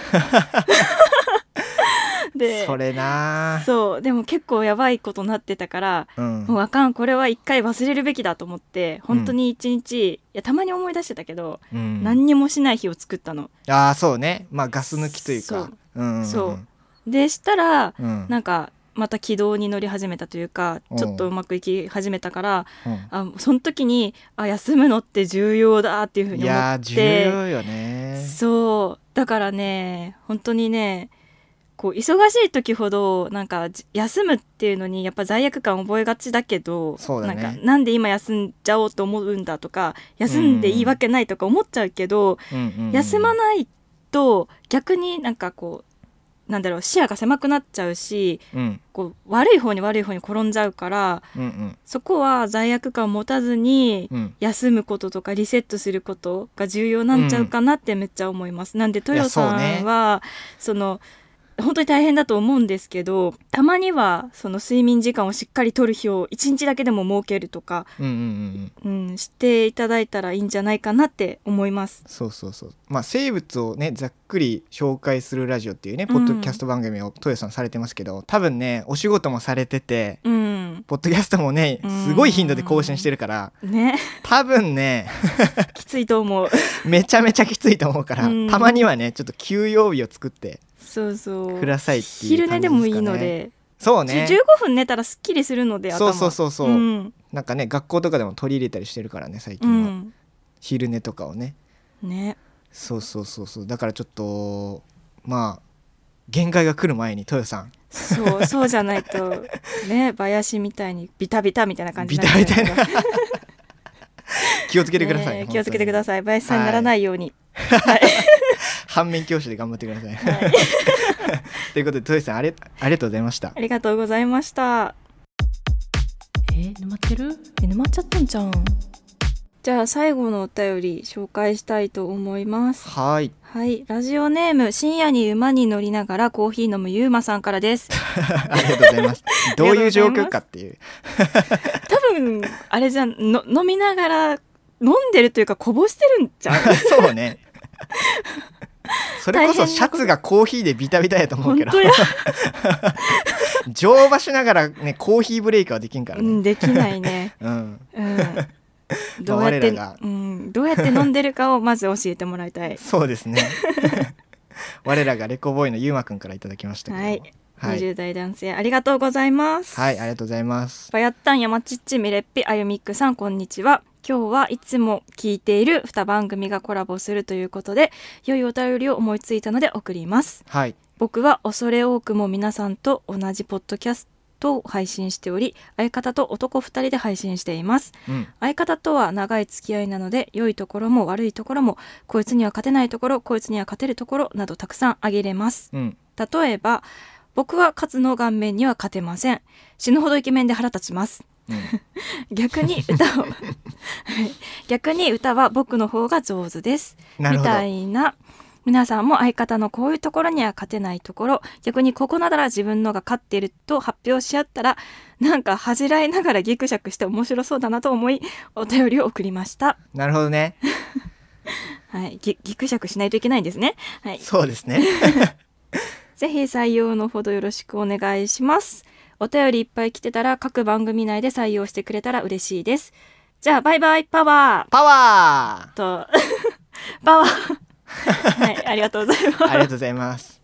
でそれなそうでも結構やばいことになってたから、うん、もうあかんこれは一回忘れるべきだと思って本当に一日、うん、いやたまに思い出してたけど、うん、何にもしない日を作ったのああそうねまあガス抜きというかそう、うんうんうん、 そうでしたら、うん、なんかまた軌道に乗り始めたというかちょっとうまくいき始めたから、うん、あその時にあ休むのって重要だっていうふうに思っていや重要よねそうだからね本当にねこう忙しい時ほどなんか休むっていうのにやっぱ罪悪感覚えがちだけどそうだね、 なんかなんで今休んじゃおうと思うんだとか休んでいいわけないとか思っちゃうけど、うんうんうん、休まないと逆になんかこうなんだろう視野が狭くなっちゃうし、うん、こう悪い方に悪い方に転んじゃうから、うんうん、そこは罪悪感を持たずに休むこととかリセットすることが重要なんちゃうかなってめっちゃ思います、うん、なんで豊さんはその本当に大変だと思うんですけどたまにはその睡眠時間をしっかりとる日をいちにちだけでも設けるとか、うんうんうんうん、していただいたらいいんじゃないかなって思いますそうそうそうまあ生物をねざっくり紹介するラジオっていうねポッドキャスト番組を豊さんされてますけど、うん、多分ねお仕事もされてて、うん、ポッドキャストもねすごい頻度で更新してるから、 うん、ね多分ねきついと思うめちゃめちゃきついと思うから、うん、たまにはねちょっと休養日を作ってそうそうくださいっていう感じですかね。 昼寝でもいいのでそうねじゅうごふん寝たらすっきりするので頭そうそうそうそう、うん、なんかね学校とかでも取り入れたりしてるからね最近は、うん、昼寝とかをねねそうそうそうそうだからちょっとまあ限界が来る前に豊さんそうそうじゃないとね林みたいにビタビタみたいな感じになっちゃうビタビタな気をつけてください、ね、 気をつけてください林さんにならないように、 はい、反面教師で頑張ってください、はい、ということで豊さんあり、ありがとうございましたありがとうございましたえ沼ってるえ沼っちゃったんじゃんじゃあ最後のお便り紹介したいと思いますはいはいラジオネーム深夜に馬に乗りながらコーヒー飲むゆうまさんからですありがとうございますどういう状況かっていう多分あれじゃんの飲みながら飲んでるというかこぼしてるんじゃんそうねそれこそシャツがコーヒーでビタビタやと思うけど本当や乗馬しながらねコーヒーブレイクはできんからね、うん、 できないねうん、 うん、どうやって、 まあ、我らがうん、 ん、どうやって飲んでるかをまず教えてもらいたいそうですね我らがレコボーイのゆうまくんからいただきましたけど、 はい、 はい、 にじゅう代男性ありがとうございます。 はい、ありがとうございます。 バヤッタンやまちっちみれっぴあゆみっくさん、こんにちは。今日はいつも聞いているに番組がコラボするということで、良いお便りを思いついたので送ります。 はい、 僕は恐れ多くも皆さんと同じポッドキャストを配信しており、相方と男ふたりで配信しています、うん、相方とは長い付き合いなので、良いところも悪いところも、こいつには勝てないところ、こいつには勝てるところなどたくさん挙げれます、うん、例えば僕は勝の顔面には勝てません。死ぬほどイケメンで腹立ちます、うん、逆に歌を逆に歌は僕の方が上手ですみたいな。皆さんも相方のこういうところには勝てないところ、逆にここなら自分のが勝っていると発表し合ったら、なんか恥じらいながらギクシャクして面白そうだなと思いお便りを送りました。 なるほどねはい、ギ, ギクシャクしないといけないんですね、はい、 そうですねぜひ採用のほどよろしくお願いします。お便りいっぱい来てたら各番組内で採用してくれたら嬉しいです。じゃあバイバイ、パワーパワーとパワーはい、ありがとうございます。 ありがとうございます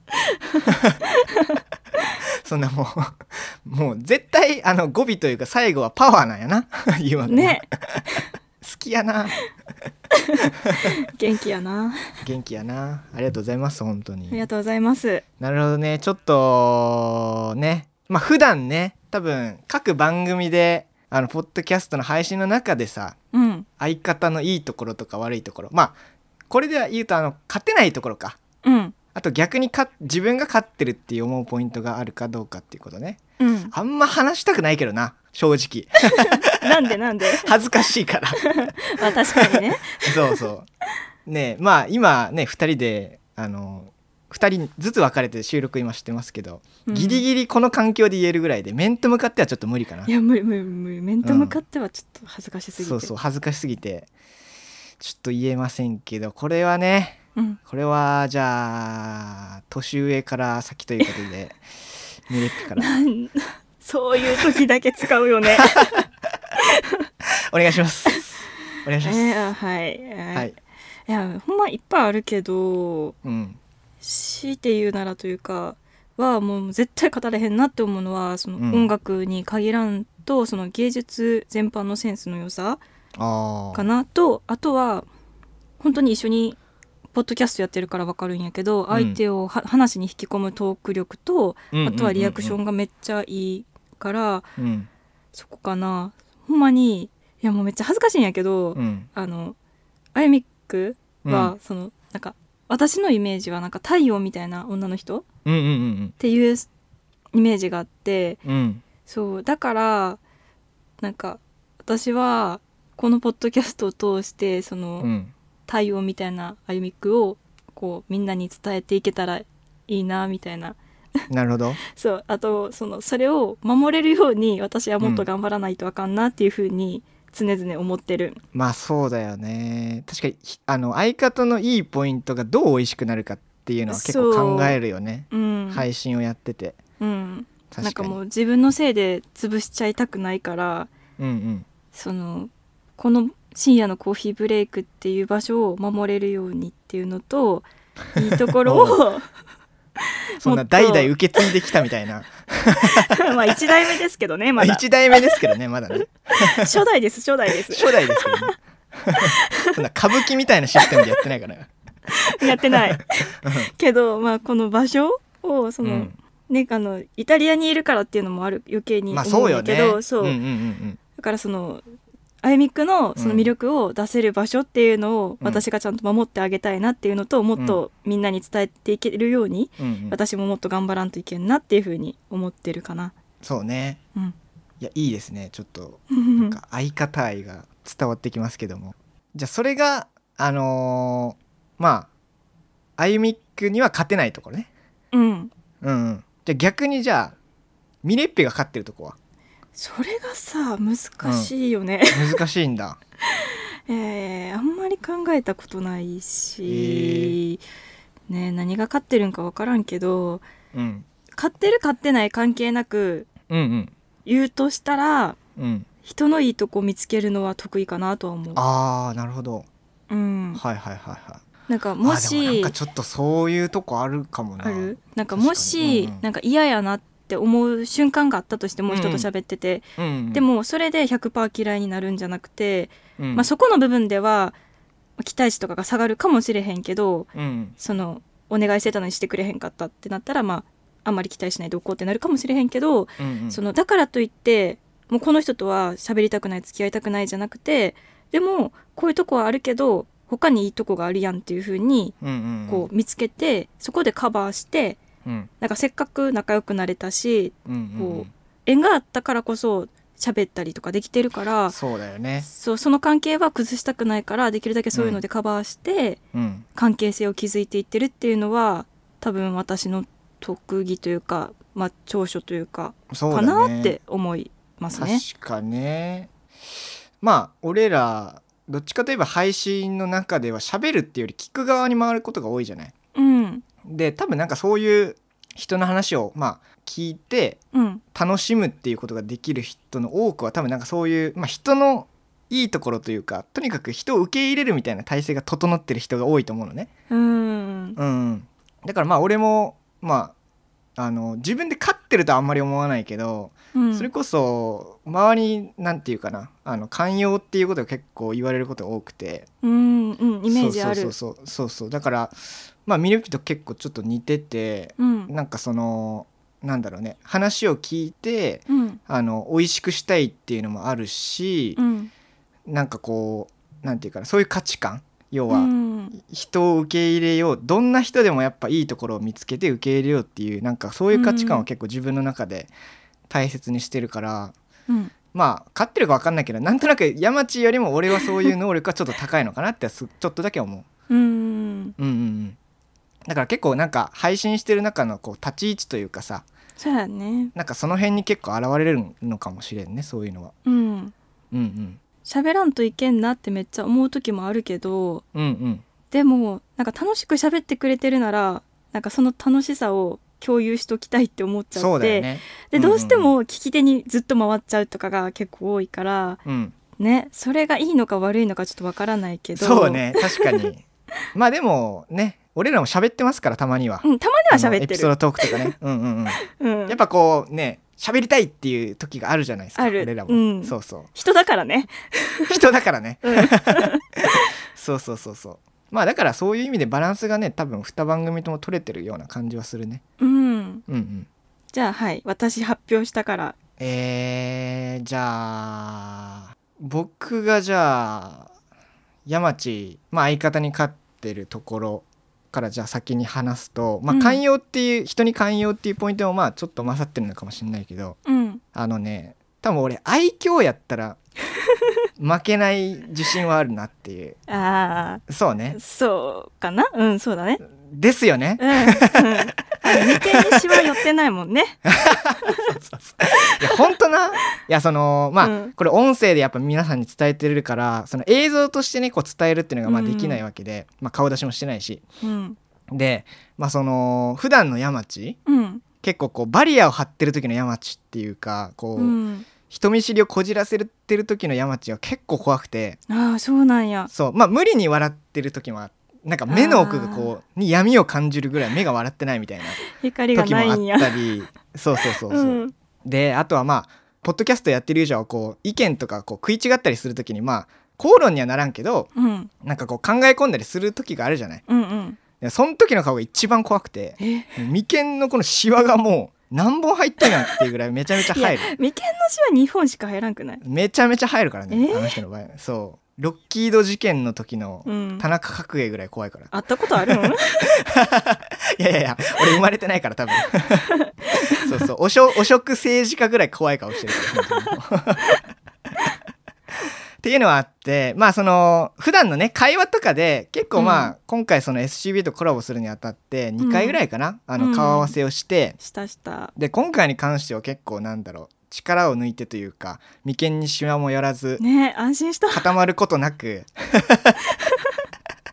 そんなもうもう絶対あの語尾というか最後はパワーなんやな言うね好きやな元気やな元気やな。ありがとうございます。本当にありがとうございます。 なるほどね。ちょっとね、まあ普段ね、多分各番組であのポッドキャストの配信の中でさ、うん、相方のいいところとか悪いところ、まあこれでは言うとあの勝てないところか、うん、あと逆にか自分が勝ってるって思うポイントがあるかどうかっていうことね、うん、あんま話したくないけどな、正直なんでなんで恥ずかしいからまあ確かにねそうそうね。まあ今ねふたりであのふたりずつ分かれて収録今してますけど、うん、ギリギリこの環境で言えるぐらいで、面と向かってはちょっと無理かな。 いや無理無理無理、面と向かってはちょっと恥ずかしすぎて、 うん、そうそう恥ずかしすぎてちょっと言えませんけど、これはね、うん、これはじゃあ年上から先ということでミレッピからそういう時だけ使うよねお願いしますお願いします、 えー、はい、えーはい、いやほんまいっぱいあるけど、うん、強いて言うならというかはもう絶対語れへんなって思うのは、その音楽に限らんと、うん、その芸術全般のセンスの良さかなと、あとは本当に一緒にポッドキャストやってるから分かるんやけど、相手をは話に引き込むトーク力と、うん、あとはリアクションがめっちゃいいから、うん、そこかな。ほんまにいやもうめっちゃ恥ずかしいんやけど、うん、あのあゆみっくは、うん、そのなんか私のイメージはなんか太陽みたいな女の人、うんうんうん、っていうイメージがあって、うん、そうだからなんか私はこのポッドキャストを通してその、うん、太陽みたいなあゆみっくをこうみんなに伝えていけたらいいなみたいな。 なるほどそうあと そのそれを守れるように私はもっと頑張らないとあかんなっていう風に常々思ってる、うん、 まあそうだよね。確かにあの相方のいいポイントがどう美味しくなるかっていうのは結構考えるよね、うん、配信をやってて、うん、確かになんかもう自分のせいで潰しちゃいたくないから、うんうん、そのこの深夜のコーヒーブレイクっていう場所を守れるようにっていうのと、いいところをそんな代々受け継いできたみたいなまあいち代目ですけどね、まだいち代目ですけどね、まだね初代です初代です初代ですけどねそんな歌舞伎みたいなシステムでやってないからやってないけど、まあこの場所をその、うんね、あのイタリアにいるからっていうのもある余計に思うんだけど、まあそうよね、そう、うんうんうん、だからそのあゆみっくのその魅力を出せる場所っていうのを私がちゃんと守ってあげたいなっていうのと、もっとみんなに伝えていけるように、うんうん、私ももっと頑張らんといけんなっていうふうに思ってるかな。 そうね、うん、いやいいですね。ちょっとなんか相方愛が伝わってきますけどもじゃあそれがあのー、まああゆみっくには勝てないところね。うん、うん、じゃあ逆にじゃあミレッペが勝ってるとこはそれがさ難しいよね、 うん、難しいんだえー、あんまり考えたことないし、えーね、何が勝ってるんか分からんけど、うん、勝ってる勝ってない関係なく、うんうん、言うとしたら、うん、人のいいとこ見つけるのは得意かなとは思う。 あーなるほど。 うん、 はいはいはいはい。 なんかもし、あ、でもなんかちょっとそういうとこあるかもな。 ある？なんかもし、うんうん、なんか嫌やなって思う瞬間があったとしても、人と喋ってて、うんうん、でもそれで ひゃくパーセント 嫌いになるんじゃなくて、うん、まあ、そこの部分では期待値とかが下がるかもしれへんけど、うん、そのお願いしてたのにしてくれへんかったってなったら、まああんまり期待しないでおこうってなるかもしれへんけど、うんうん、そのだからといってもうこの人とは喋りたくない、付き合いたくないじゃなくて、でもこういうとこはあるけど他にいいとこがあるやんっていう風にこう見つけて、そこでカバーして、うん、なんかせっかく仲良くなれたし、うんうんうん、こう縁があったからこそ喋ったりとかできてるから、 そうだよね。 そう、その関係は崩したくないから、できるだけそういうのでカバーして、うん、関係性を築いていってるっていうのは多分私の特技というか、まあ、長所というかかなって思いますね。 確かね。まあ俺らどっちかといえば配信の中では喋るっていうより聞く側に回ることが多いじゃない、うん、で多分なんかそういう人の話をまあ聞いて楽しむっていうことができる人の多くは多分なんかそういう、まあ、人のいいところというか、とにかく人を受け入れるみたいな体制が整ってる人が多いと思うのね。うん、うん、だからまあ俺もまああの自分で勝ってるとあんまり思わないけど、うん、それこそ周りになんていうかな、あの寛容っていうことが結構言われることが多くて、 うんうん、イメージある。 そうそうそうそうそう、だからまあミルピと結構ちょっと似てて、うん、なんかそのなんだろうね、話を聞いて、うん、あの美味しくしたいっていうのもあるし、うん、なんかこうなんていうかな、そういう価値観、要は、うん、人を受け入れよう、どんな人でもやっぱいいところを見つけて受け入れようっていう、なんかそういう価値観を結構自分の中で大切にしてるから、うん、まあ勝ってるか分かんないけど、なんとなく山地よりも俺はそういう能力がちょっと高いのかなってちょっとだけ思う。うん、うんうんうん。だから結構なんか配信してる中のこう立ち位置というかさ、 そうやね、 なんかその辺に結構現れるのかもしれんね、そういうのは。うん、うんうん喋らんといけんなってめっちゃ思う時もあるけど、うんうん、でもなんか楽しく喋ってくれてるなら、なんかその楽しさを共有しときたいって思っちゃって、 そうだよね、 でどうしても聞き手にずっと回っちゃうとかが結構多いから、うんね、それがいいのか悪いのかちょっとわからないけど。 そうね、確かにまあでもね、俺らも喋ってますからたまには、 うん、たまには喋ってる、エピソードトークとかねうんうん、うんうん、やっぱこうね喋りたいっていう時があるじゃないですか、俺らも、うん、そうそう、 人だからね人だからね、うん、そうそうそうそう、まあだからそういう意味でバランスがね多分に番組とも取れてるような感じはするね、うん、うんうんじゃあはい、私発表したから、 えー、じゃあ僕がじゃあ山地、まあ、相方に勝ってるところからじゃあ先に話すと、まあ、寛容っていう、うん、人に寛容っていうポイントもまあちょっと勝ってるのかもしれないけど、うん、あのね多分俺愛嬌やったら負けない自信はあるなっていう。ああ、そうね、 そうかな、うん、そうだね、 ですよね、うんうん、 眉間にシワ寄ってないもんねそうそうそう、いや本当な、いやそのまあ、うん、これ音声でやっぱ皆さんに伝えてるから、その映像としてねこう伝えるっていうのがまあできないわけで、うん、まあ、顔出しもしてないし、うん、でまあその普段の山地、うん、結構こうバリアを張ってる時の山地っていうかこう、うん、人見知りをこじらせてる時の山地は結構怖くて、 ああそうなんや、 そう、まあ無理に笑ってる時もあって、なんか目の奥がこうに闇を感じるぐらい目が笑ってないみたいな光がないんや時もあったり、そうそうそうそう、うん、であとはまあポッドキャストやってる以上はこう意見とかこう食い違ったりする時にまあ口論にはならんけど、うん、なんかこう考え込んだりする時があるじゃない、うんうん、でその時の顔が一番怖くて、眉間のこのシワがもう何本入ってるなんていうぐらいめちゃめちゃ入る眉間のシワにほんしか入らんくない？ めちゃめちゃ入るからね、あの人の場合。そうロッキード事件の時の田中角栄ぐらい怖いから、うん、 会ったことあるの？いやいやいや俺生まれてないから多分そうそう汚職、汚職政治家ぐらい怖い顔してるからっていうのはあって、まあその普段のね会話とかで結構まあ、うん、今回その エスシービー とコラボするにあたってにかいぐらいかな、うん、あの顔合わせをして、 うん、したしたで今回に関しては結構なんだろう力を抜いてというか眉間にシワも寄らず、 ね、安心した固まることなく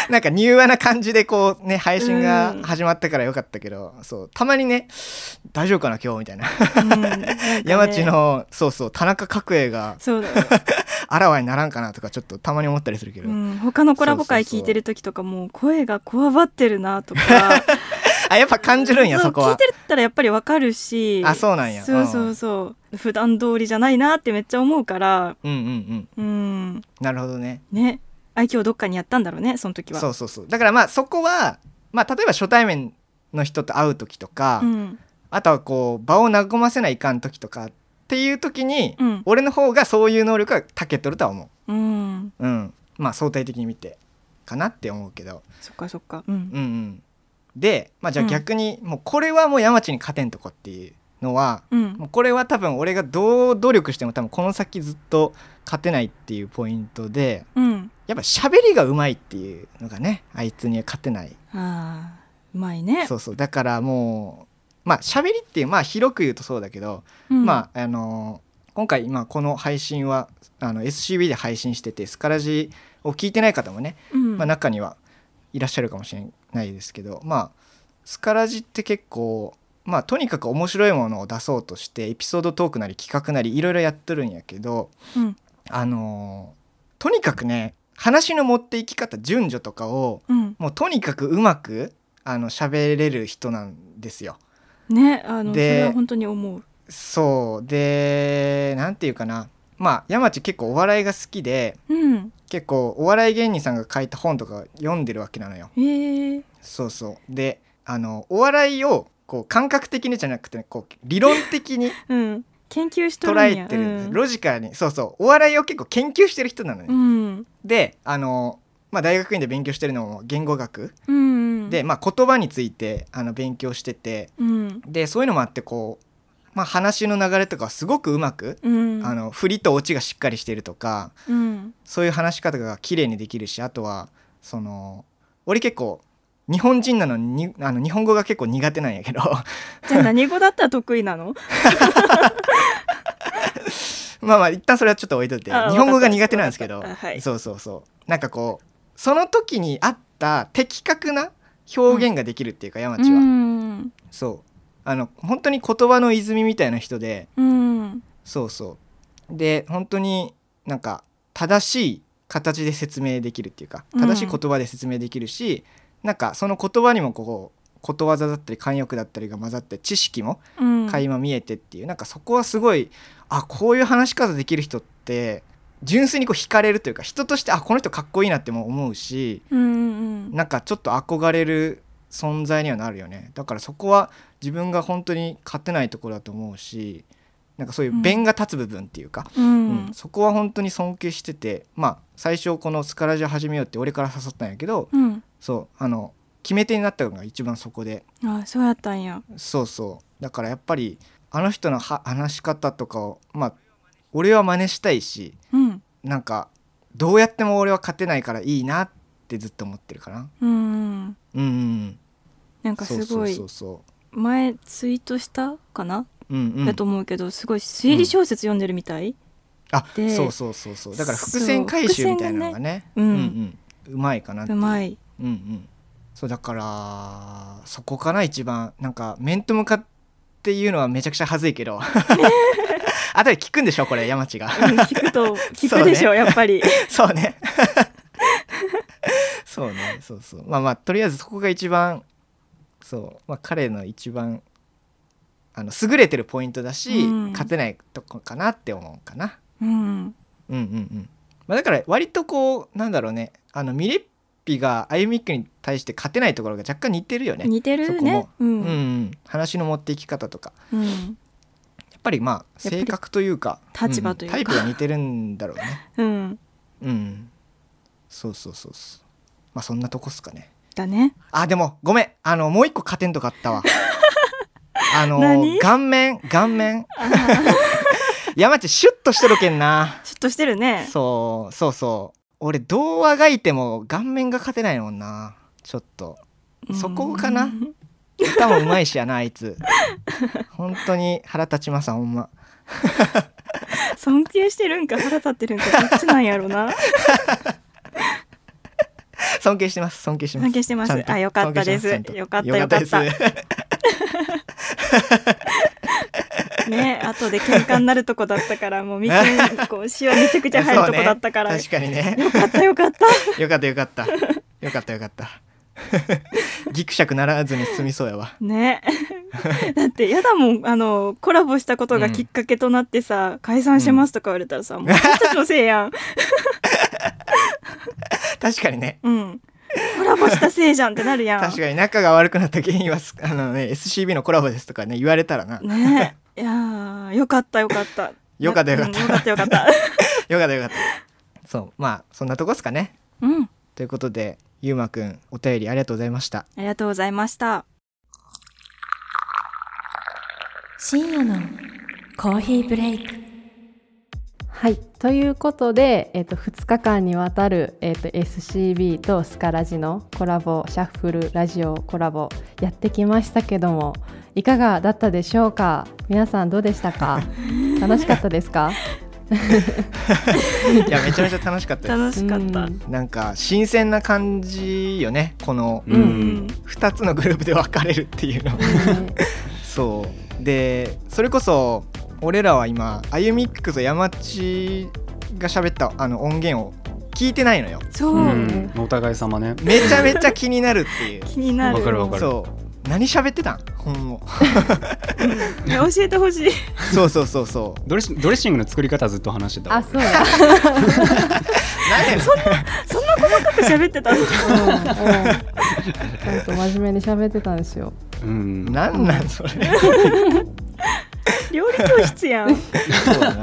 なんか柔和な感じでこうね配信が始まったからよかったけど、うん、そうたまにね大丈夫かな今日みたいな、うんね、山地のそうそう田中角栄がそうだ、ね、 あらわにならんかなとかちょっとたまに思ったりするけど、うん、 他のコラボ回聞いてる時とかもう声がこわばってるなとかあやっぱ感じるんや そ, そこは聞いてたらやっぱりわかるし、 あそうなんや、 そうそうそう、普段通りじゃないなってめっちゃ思うから、 うんうんうん、うん、なるほどねね、愛嬌どっかにやったんだろうねその時は。 そうそうそう、だからまあそこは、まあ、例えば初対面の人と会う時とか、うん、あとはこう場を和ませないかん時とかっていう時に、うん、俺の方がそういう能力が長けとるとは思う、うんうん、まあ相対的に見てかなって思うけど、 そっかそっか、うん、うんうんで、まあ、じゃあ逆にもうこれはもう山地に勝てんとこっていうのは、うん、もうこれは多分俺がどう努力しても多分この先ずっと勝てないっていうポイントで、うん、やっぱ喋りがうまいっていうのがねあいつには勝てない。 あうまいね。 そうそう、だからもうまあ喋りっていうまあ広く言うとそうだけど、うん、まああの今回今この配信はあの エスシービー で配信しててスカラジを聞いてない方もね、うんまあ、中にはいらっしゃるかもしれないですけど、まあスカラジって結構まあとにかく面白いものを出そうとしてエピソードトークなり企画なりいろいろやってるんやけど、うん、あのー、とにかくね話の持っていき方順序とかを、うん、もうとにかくうまくあの喋れる人なんですよ。 ね、あのそれは本当に思う。 そうでなんていうかな、まあ山地結構お笑いが好きで、うん、結構お笑い芸人さんが書いた本とか読んでるわけなのよ。 へー。 そうそうであのお笑いをこう感覚的にじゃなくて、ね、こう理論的に、うん、 研究しとるんや、 捉えてるんです、うん、ロジカルに。そうそうお笑いを結構研究してる人なのね、うん、であの、まあ、大学院で勉強してるのも言語学、うんうん、で、まあ、言葉についてあの勉強してて、うん、でそういうのもあってこうまあ、話の流れとかはすごくうまく、うん、あの振りとオチがしっかりしてるとか、うん、そういう話し方が綺麗にできるし、あとはその俺結構日本人なのにあの日本語が結構苦手なんやけどじゃあ何語だったら得意なのまあまあ一旦それはちょっと置いといて、日本語が苦手なんですけど、はい、そうそうそうなんかこうその時にあった的確な表現ができるっていうか、うん、山地は、うん、そうあの本当に言葉の泉みたいな人で、うん、そうそうで本当になんか正しい形で説明できるっていうか正しい言葉で説明できるし、うん、なんかその言葉にもこうことわざだったり慣用句だったりが混ざって知識も垣間見えてっていう、うん、なんかそこはすごいあこういう話し方できる人って純粋にこう惹かれるというか人としてあこの人かっこいいなっても思うし、うんうん、なんかちょっと憧れる存在にはなるよね。だからそこは自分が本当に勝てないところだと思うし、なんかそういう弁が立つ部分っていうか、うんうん、そこは本当に尊敬してて、まあ最初このスカラジを始めようって俺から誘ったんやけど、うん、そうあの決め手になったのが一番そこで。 あそうやったんや。 そうそうだからやっぱりあの人のは話し方とかをまあ俺は真似したいし、うん、なんかどうやっても俺は勝てないからいいなってずっと思ってるかな。うんうんうん、 なんかすごい前ツイートしたかな、うんうん、だと思うけどすごい推理小説読んでるみたい、うん、 あそうそうそうそうだから伏線回収みたいなのがねう、うんうん、うまいかなっていう。 うまい、 うんうん、そうだからそこかな一番なんか面と向かっていうのはめちゃくちゃ恥ずいけどあとで聞くんでしょこれ山地が、うん、 聞くと聞くでしょ、ね、やっぱりそうねそうねそうそうまあまあとりあえずそこが一番そう、まあ、彼の一番あの優れてるポイントだし、うん、勝てないとこかなって思うかな、うん、うんうんうんまあだから割とこうなんだろうねあのミレッピがあゆみっくに対して勝てないところが若干似てるよね。 似てるね。そこも、うんうんうん、 話の持っていき方とか、うん、やっぱりまあ性格というか立場というか、 うん、タイプが似てるんだろうねうんうんそうそうそうそうまあそんなとこっすかね。 だね。 あでもごめんあのもう一個勝てんとかあったわあの顔面顔面山地シュッとしてるけんな。 シュッとしてるね。 そうそうそう俺どうあがいても顔面が勝てないもんな。ちょっとそこかな。歌もうまいしやなあいつ本当に腹立ちますほんま尊敬してるんか腹立ってるんかどっちなんやろな尊敬してます尊敬してます尊敬してます。あ、よかったです。よかったよかったね、後で喧嘩になるとこだったからもうみくんこう塩めちゃくちゃ入るとこだったから、 ね、確かにね。 よかったよかったよかったよかったよかったよかったギクシャクならずに済みそうやわねだってやだもん、あのコラボしたことがきっかけとなってさ、うん、解散しますとか言われたらさ、うん、もう私たちのせいやん確かにね、 うん、コラボしたせいじゃんってなるやん。 確かに仲が悪くなった原因はあの、ね、エスシービー のコラボですとかね言われたらなね。いやよかったよかったよかったよかった、 うん、よかったよかったよかったよかったそうまあそんなとこですかね。 うんということでゆうまくんお便りありがとうございました。 ありがとうございました。 深夜のコーヒーブレイク。 はい、ということで、えー、とふつかかんにわたる、えー、と エスシービー とスカラジのコラボシャッフルラジオコラボやってきましたけども、いかがだったでしょうか。皆さんどうでしたか楽しかったですかいやめちゃめちゃ楽しかったです。 楽しかった、うん、 なんか新鮮な感じよね、この、 うん、 ふたつのグループで分かれるっていうの、うん、そうでそれこそ俺らは今あゆみっくと山地が喋ったあの音源を聞いてないのよ。 そう、うん、 お互い様ね。 めちゃめちゃ気になるっていう気になる。 わかるわかる。 そう何喋ってたんほんもいや教えてほしい。 そうそうそうそうドレッドレッシングの作り方ずっと話してた。 あ、そうや何そんなそんな細かく喋ってたんですか。 うんうん、ちゃんと真面目に喋ってたんですよ。 うん、 なんなんそれ料理教室やん。 そうだな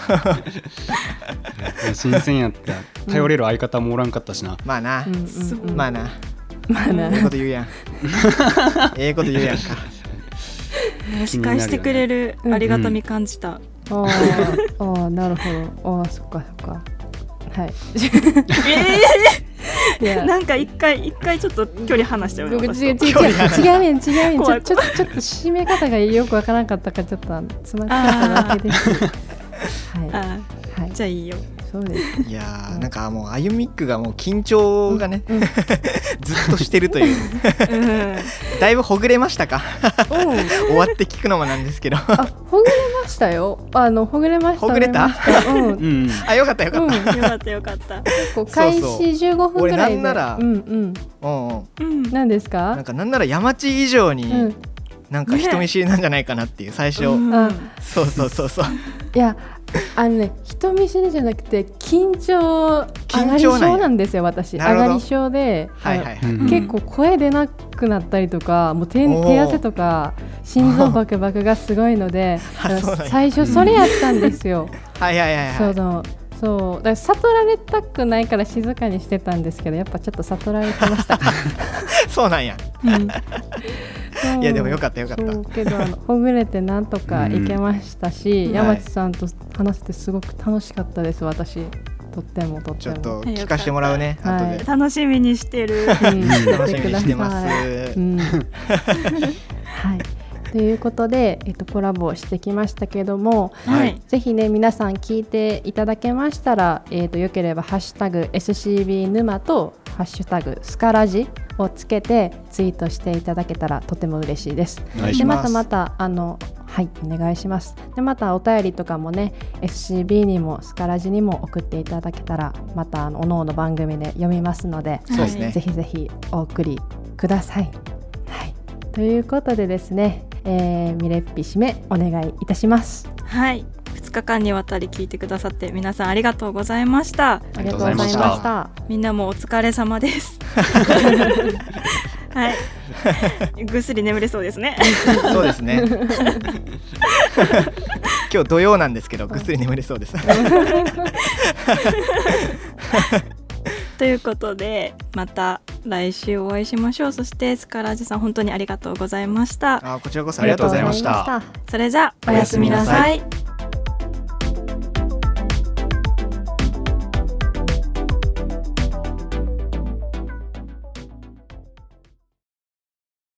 新鮮やった。頼れる相方もおらんかったしな、 うん、まあな、 うんうんうん、 まあなまあなええこと言うやんええこと言うやんか。 司会してくれるありがたみ感じた、 うん、ああなるほど。あそっかそっかはい。 えー、いやなんか一回一回ちょっと距離離しちゃうの。 違う違う違う違うねん違うねんちょちょちょっと締め方がよくわからなかったからちょっとつまっちゃっただけです。はい、 あ、はい、じゃあいいよ。 そうです。 いやーなんかもうあゆみっくがもう緊張がね、うん、ずっとしてるという、うん、だいぶほぐれましたか、うん、終わって聞くのもなんですけどあほぐれましたよ。あのほぐれました。 ほぐれた、 うんうん、 あよかったよかった、 うん、よかったよかった結構開始じゅうごふんぐらいで俺なんなら、 うんうんうんうん、 何ですか。 なんかなんなら山地以上に、うん、なんか人見知りなんじゃないかなっていう最初、うん、そうそうそうそういやあのね人見知りじゃなくて緊張上がり症なんですよ私。上がり症で、はいはいはい、結構声出なくなったりとかもう 手, 手汗とか心臓バクバクがすごいので最初それやったんですよ。 はいはいはいはい。 そうそうそうだから悟られたくないから静かにしてたんですけどやっぱちょっと悟られてましたそうなんや、うんいやでもよかったよかった。 そうけどあのほぐれてなんとかいけましたし、うん、山地さんと話してすごく楽しかったです。私とってもとってもちょっと聞かせてもらうね、 はい、 後で楽しみにしてる、うん、 楽しみにしてます、 うん、はいということで、えっと、コラボしてきましたけども、はい、ぜひね皆さん聞いていただけましたら、えー、とよければハッシュタグ エスシービー 沼とハッシュタグスカラジをつけてツイートしていただけたらとても嬉しいです。 お願いしでます。 またまたあのはいお願いします。でまたお便りとかもね エスシービー にもスカラジにも送っていただけたらまたあのおのおの番組で読みますので、 そうですね、 ぜひぜひお送りください。はい、ということでですね、えー、ミレッピ締めお願いいたします。 はい、ふつかかんにわたり聞いてくださって皆さんありがとうございました。 ありがとうございました。 みんなもお疲れ様ですはいぐっすり眠れそうですねそうですね今日土曜なんですけどぐっすり眠れそうですということでまた来週お会いしましょう。そしてスカラジさん本当にありがとうございました。 あこちらこそありがとうございました。 それじゃあおやすみなさい。